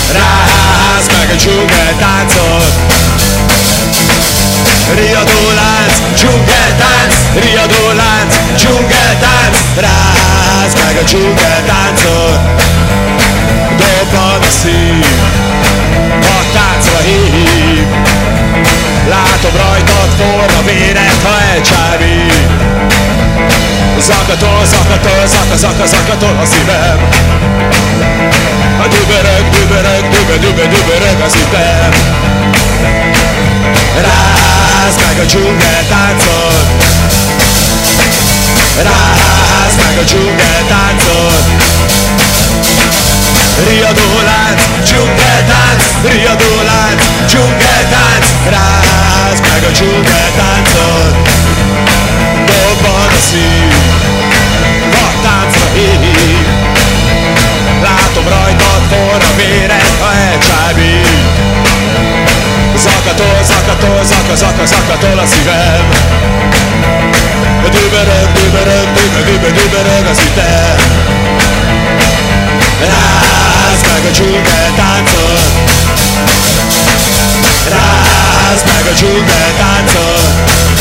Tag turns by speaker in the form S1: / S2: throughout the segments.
S1: Ráház meg a dzsungeltáncot. Riadólánc, dzsungeltánc, riadólánc, dzsungeltánc. Ráház meg a dzsungeltáncot. Dobban a szív, a táncra hív. Látom rajtad forra véret, ha elcsábít. Zakatol, zakatol, zakatol a szívem. A dübörög, dübörög, dübörög a szívem. Ráház meg a dzsungeltáncot. Ráház meg a dzsungeltáncot. Riadólánc, dzsungeltánc, riadólánc, dzsungeltánc. Ráház meg a dzsungeltáncot. Dobban a szív, a táncra hív. Látom rajtad forra véret, ha elcsábít. Zakatol, zakatol, zakatol a szívem. Dübörög, dübörög, dübörög a szívem. Ráház meg a dzsungeltáncot. Ráház meg a dzsungeltáncot.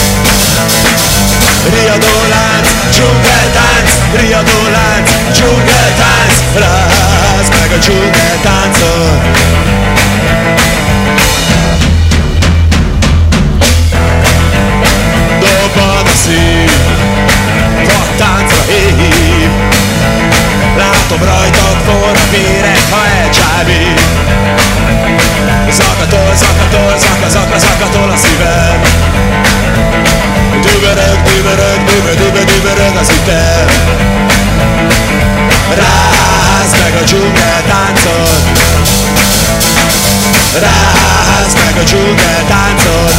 S1: Riadólánc, dzsungeltánc, riadólánc, dzsungeltánc. Ráház meg a dzsungeltáncot. Dobban a szív, vaktáncra hív. Látom rajtad forra vérek, ha elcsábít. Zakatol, zakatol, zakatol a szívem. Dübörög, dübörög, dübörög a szívem. Ráház meg a dzsungeltáncot. Ráház meg a dzsungeltáncot.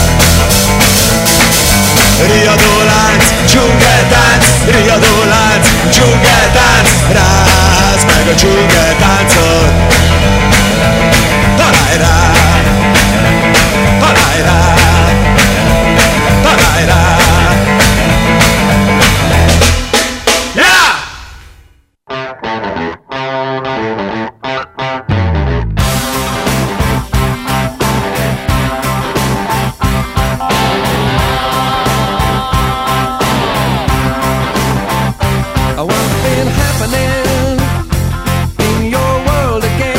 S1: Riadólánc, dzsungeltánc, riadólánc, dzsungeltánc. Ráház meg a dzsungeltáncot. Találj rá, találj rá, találj rá. Yeah!
S2: What's been happening in your world again?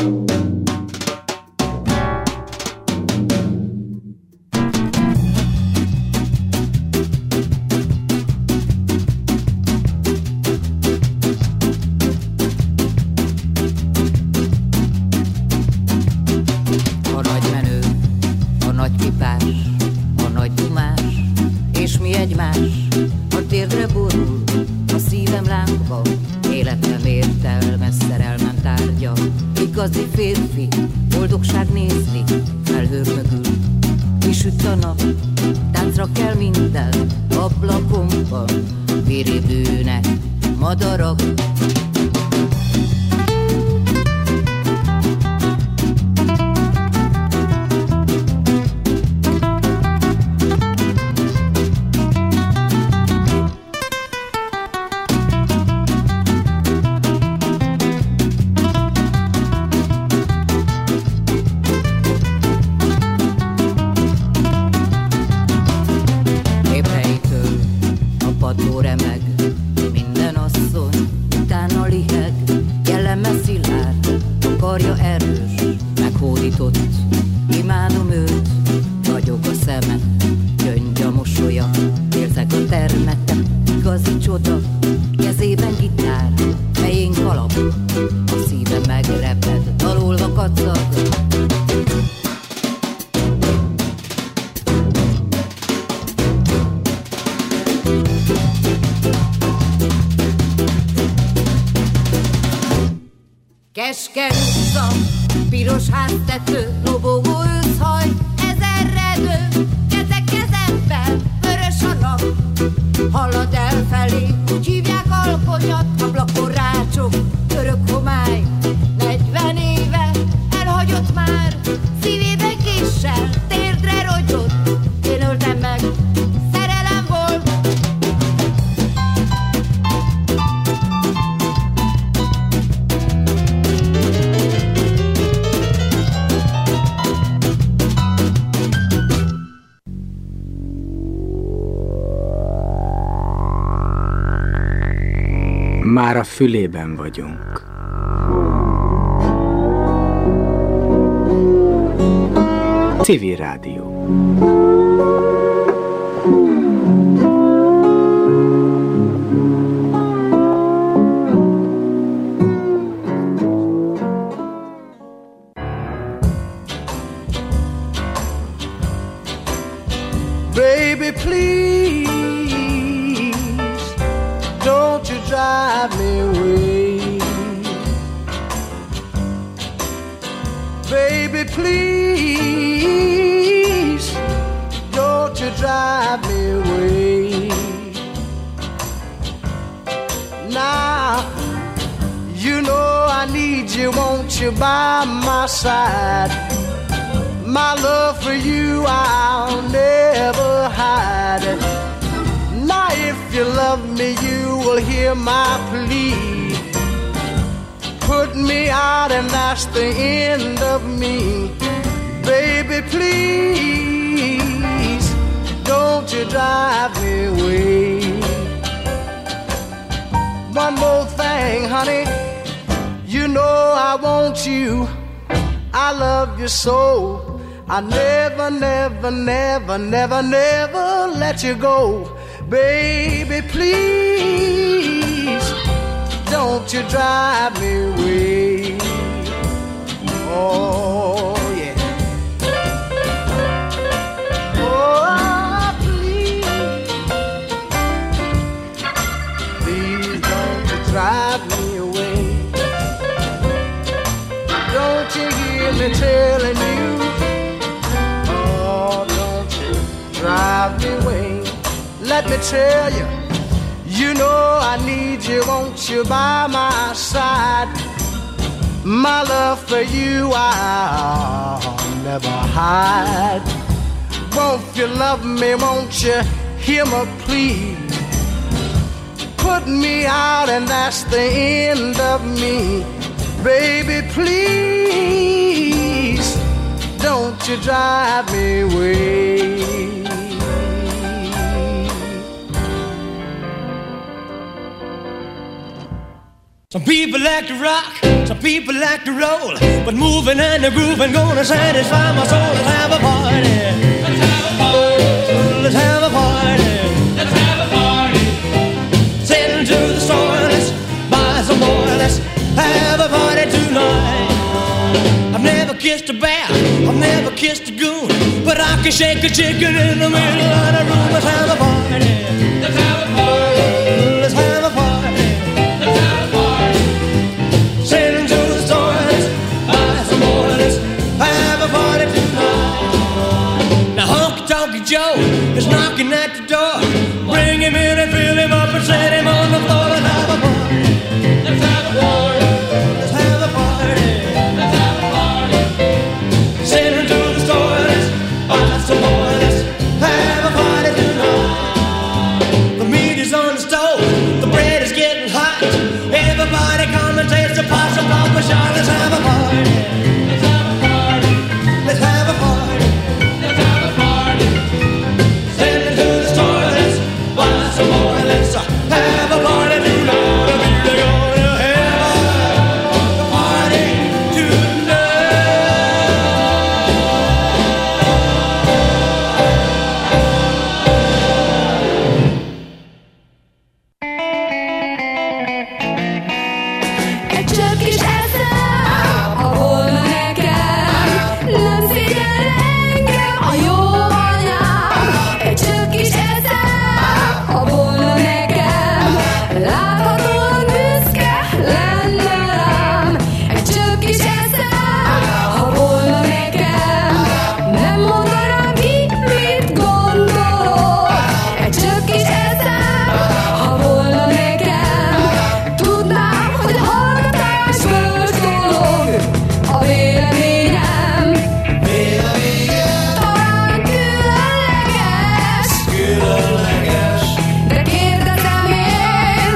S2: Igazi férfi, boldogság nézni felhők mögül. Kisüt a nap, táncra kell minden, ablakomban viribűnek madarak.
S3: Keskeny utca, piros háztető, lobogó őszhaj, ezerredő, kezek kezemben, vörös a nap, halad elfelé, úgy hívják alkonyat, ablakon rácsok, örök homály, 40 éve elhagyott már, szívében késsel, térdre rogyott, én öltem meg, szerelem volt.
S4: Már a fülében vagyunk. Civil Rádió.
S1: Baby, please, don't you drive me away. Baby, please, don't you drive me away. Now, you know I need you, won't you, by my side. My love for you I'll never hide. Now if you love me you will hear my plea. Put me out and that's the end of me. Baby, please, don't you drive me away. One more thing, honey, you know I want you, I love you so. I never, never, never, never, never let you go. Baby, please, don't you drive me away. Oh, yeah. Oh, please, please don't you drive me away. Don't you hear me telling you? Drive me away. Let me tell you, you know I need you, won't you, by my side. My love for you I'll never hide. Won't you love me, won't you hear my plea? Put me out and that's the end of me. Baby, please, don't you drive me away.
S5: Some people like to rock, some people like to roll, but moving and the grooving gonna satisfy my soul. Let's have a party. Let's have a party. Let's have a party. Let's have a party. Sitting to the store, let's buy some more. Let's have a party tonight. I've never kissed a bear, I've never kissed a goon, but I can shake a chicken in the middle of the room. Let's have a party. Let's have a party. Let's have a party. Let's have a party. Sitting to the store, let's buy some more. Let's have a party tonight. Now Honky Tonky Joe is knocking at the door. Bring him in and fill him up and set him on the floor. Let's have a party. Let's have a party. Let's have a party. Let's have a party. Sitting to the store, let's buy some more. Let's have a party tonight. The meat is on the stove, the bread is getting hot. Everybody come and taste the pot of Papa Shah. Let's have a party. Let's have a party. Let's have a party. Let's have a party. Sitting to the store, let's buy some more. Let's have a party tonight. We're gonna have a party tonight.
S6: Egy csöpp kis eszem, ha volna nekem, nem szégyelne engem a jó anyám. Egy csöpp kis eszem, ha volna nekem, láthatóan büszke lenne rám. Egy csöpp kis eszem, ha volna nekem, nem mondanám ki, mit gondolok. Egy csöpp kis eszem, ha volna nekem, tudnám, hogy a hallgatás bölcs dolog. A véleményem talán különleges, de kérdezem én,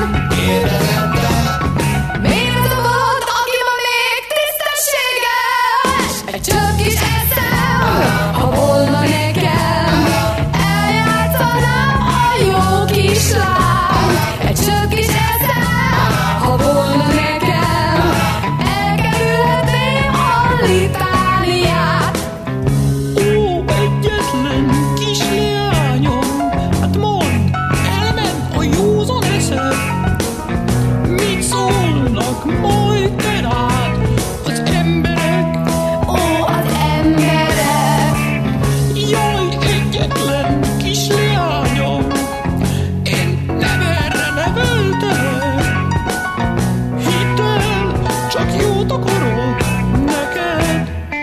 S6: miért az a volt, aki ma még tisztességes? Egy csöpp kis eszem, ha volna nekem, eljátszanám a jó kislány. Egy csöpp kis eszem, ha volna nekem, elkerülhetném a litániát.
S7: Ó, egyetlen kis leányom, hát mondd, elment a józan eszed. Mit szólnak majd te rád az emberek?
S6: Ó, az emberek,
S7: Jaj, egyetlen kis leányom, én nem erre neveltelek. Hidd el, csak jót akarok neked.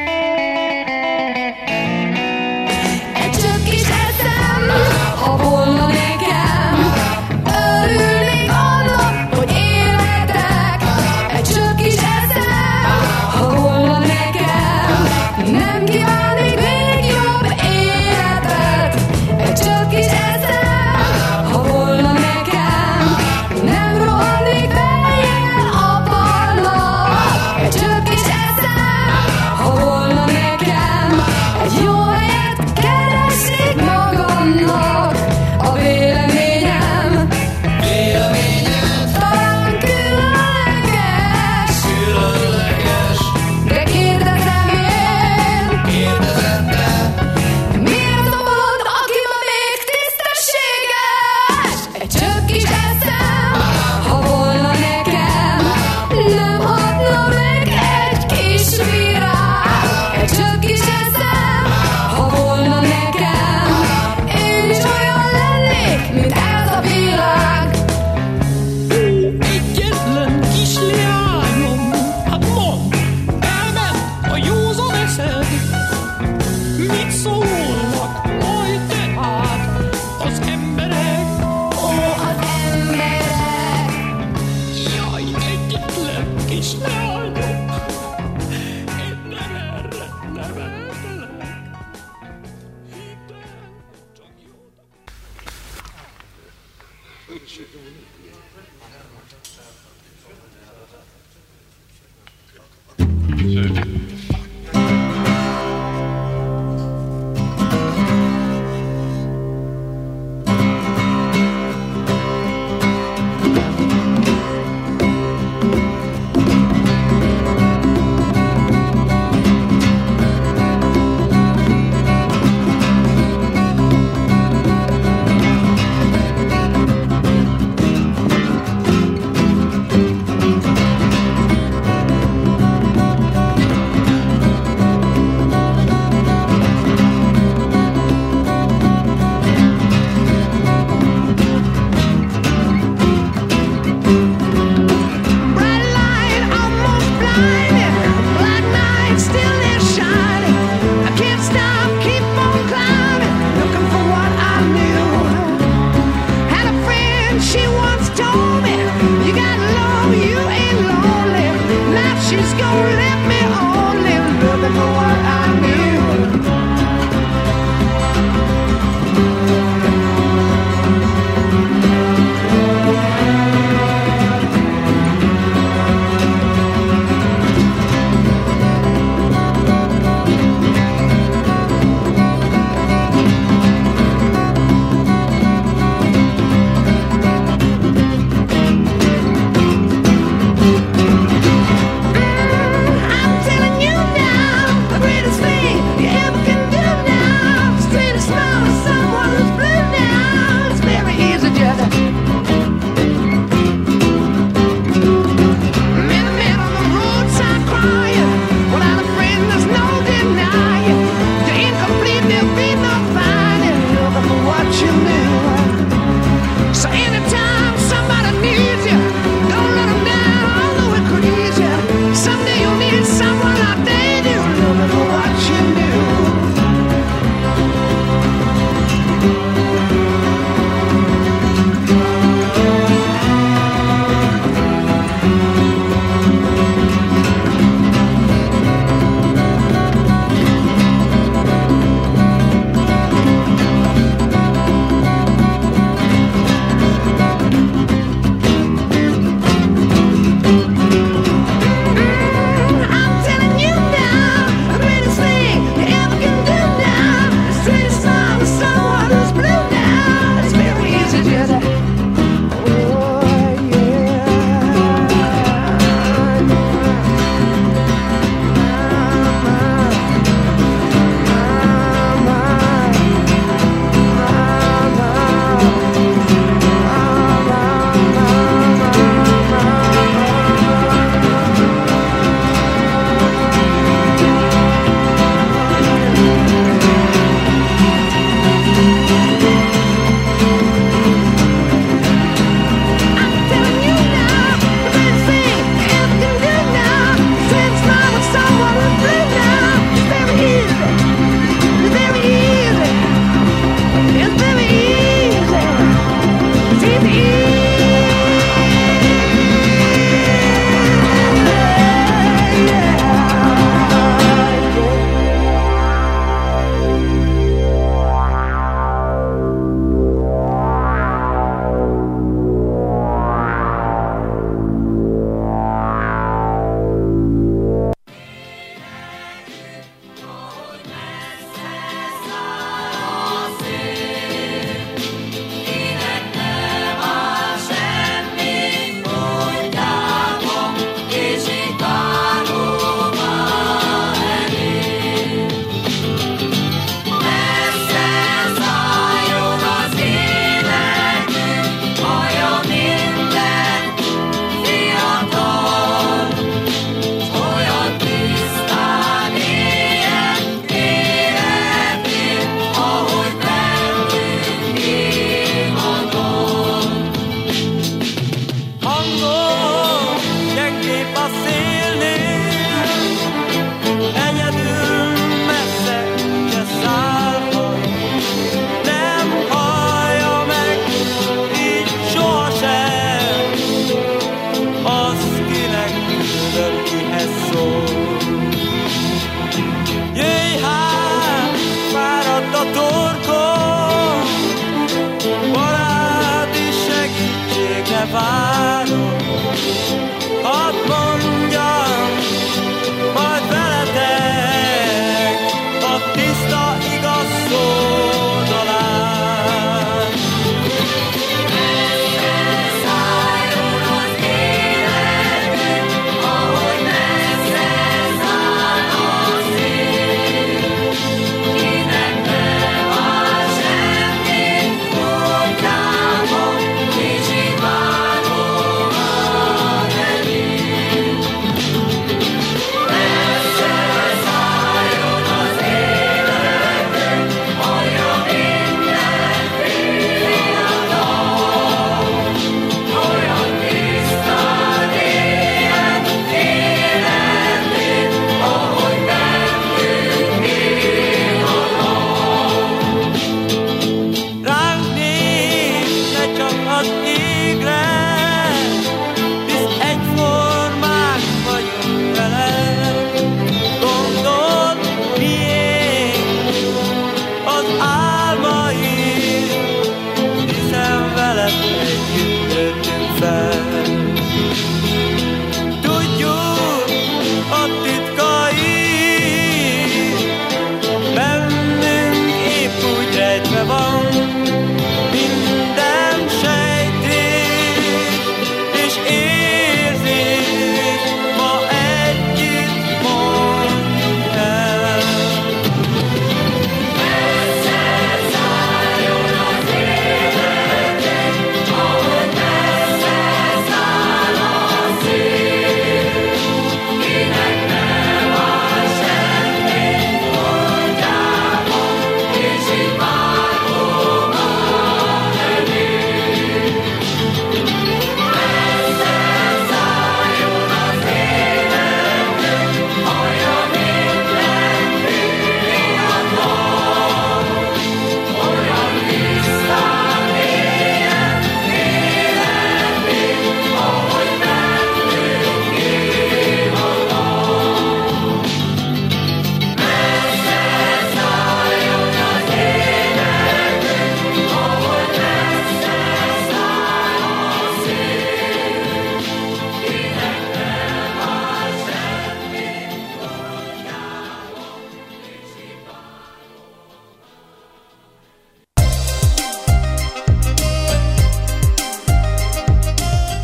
S6: egy csöpp kis eszem, ha volna nekem, örülnék annak, hogy életek. Egy csöpp kis eszem, ha volna nekem, nem kívánnék még jobb életet. Egy csöpp kis eszem, ha volna nekem, nem rohannék fejjel a padnak. Egy csöpp kis eszem, ha volna nekem, egy jó helyet keresnék magamnak. A véleményem talán különleges, de kérdezem én, miért a bolond, aki ma még tisztességes? Egy csöpp kis eszem, ha volna nekem, nem hatna meg egy kis virág. Egy csöpp kis eszem, ha volna nekem, én is olyan lennék, mint ez a világ.
S7: Ó, egyetlen kis leányom, hát mondd, elment a józan eszed. Mit szólnak majd tehát az emberek?
S6: Ó, az emberek,
S7: Jaj, egyetlen kis leányom, én nem erre neveltelek. Hidd el, csak jót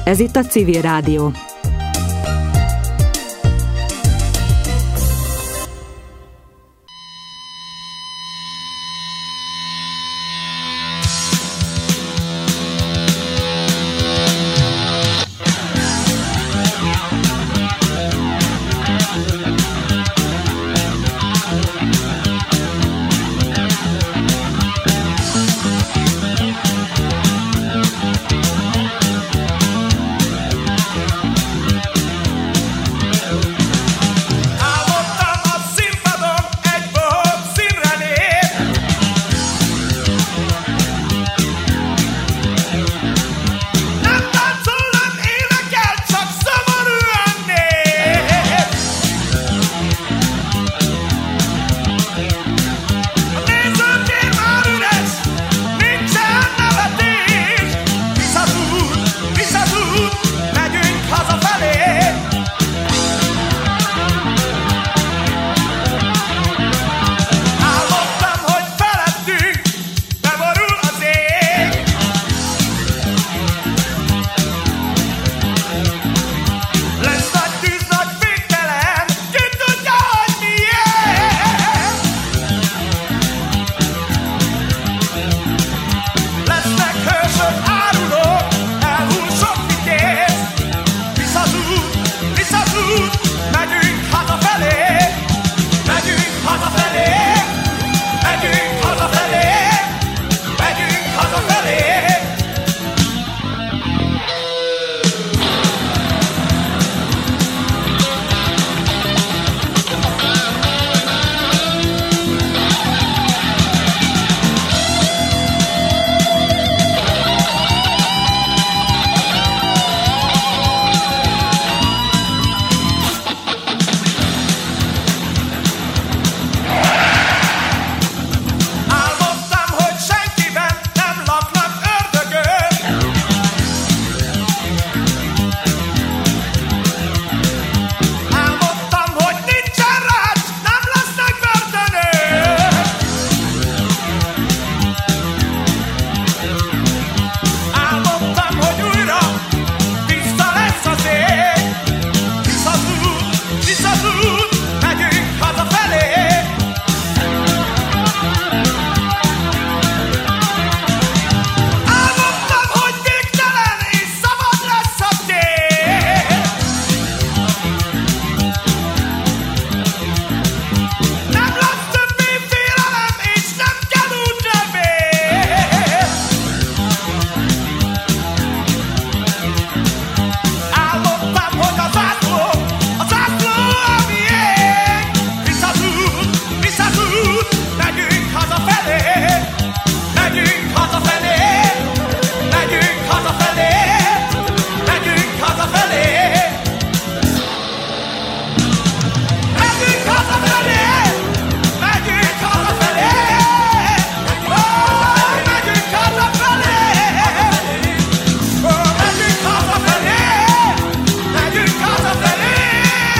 S8: Ez itt a Civil Rádió.